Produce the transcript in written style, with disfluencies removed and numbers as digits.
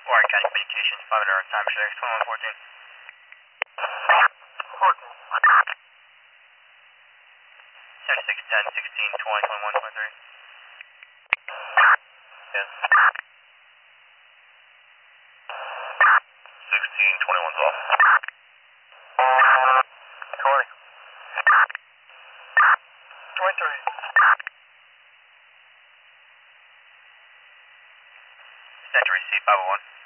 Warren County Communications, 5 hour time check, 2114. 14. 7610, 16, 20, 21, 23. Yes. 16, 21's off. 20. 23. Send to receive 501.